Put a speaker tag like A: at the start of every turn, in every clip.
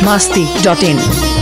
A: biharmasti.in।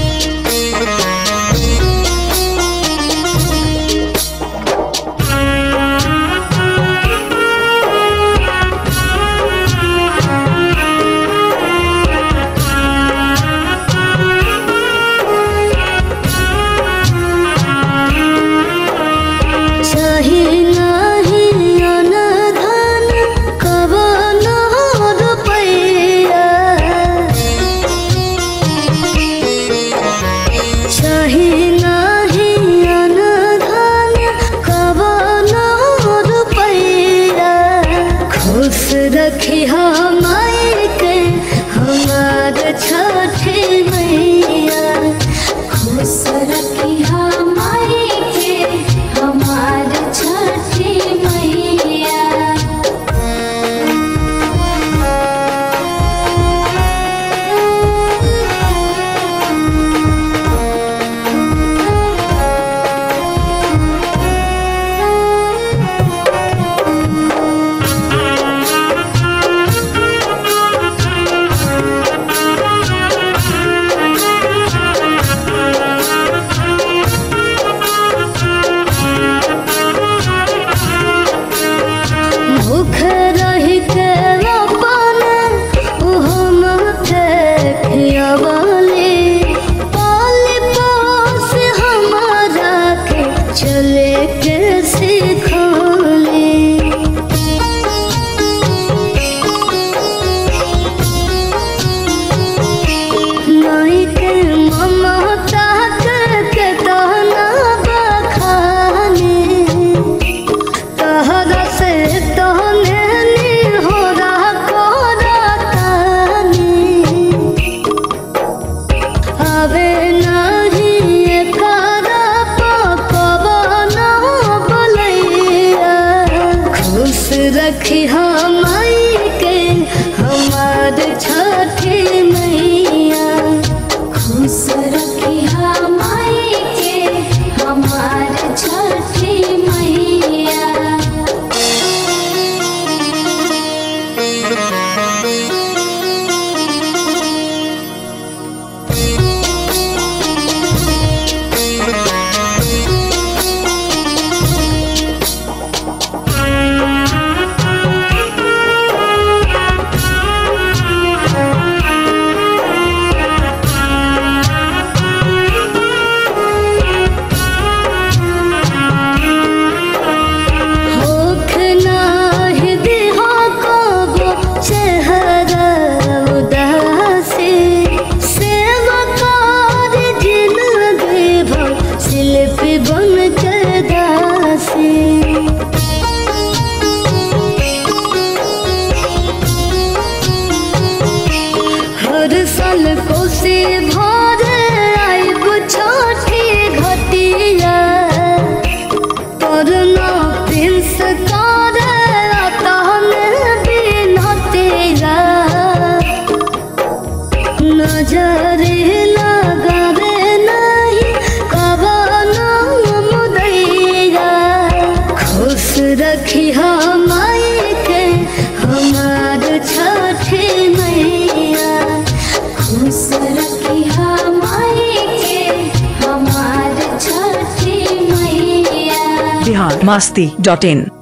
B: रखी हमारे हमारे छठे मैया, खुश रखी हमारे हमारे छठे मैया। रखी हमारे हमारे छठे मैया, खुश रखी हमारे हमारे छठे मैया। हर साल कोसी भर आइब छठी घटिया, परना प्रिंस कर तहन बिनतिया। नजर लगावे नहीं कवनो मुदैया, खुश रखी हमारे हमारे छठे मैया, खुश रखी हमारे हमारे छठे मैया।
A: biharmasti.in।